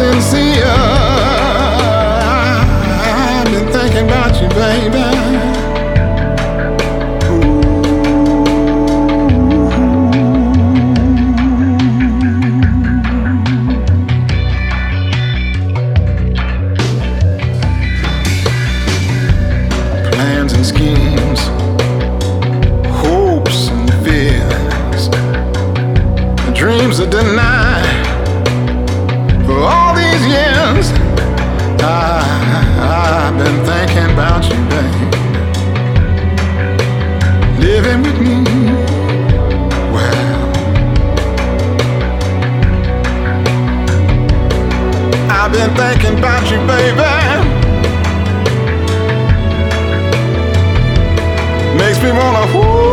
sincere. I've been thinking about you, baby. Plans and schemes, hopes and fears, dreams are denied for all these years. I've been thinking about you, babe. Living with me, well, I've been thinking about you, baby. Makes me wanna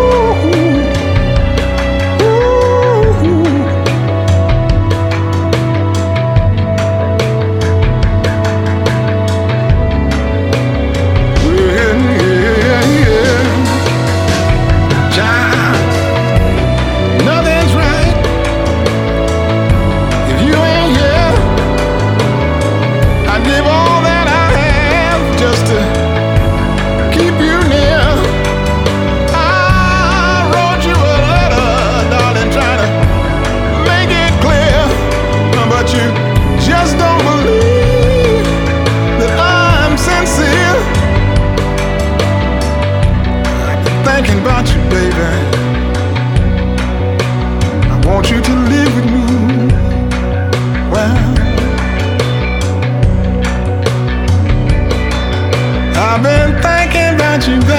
thinking about you, baby. I want you to live with me. Well, I've been thinking about you, baby.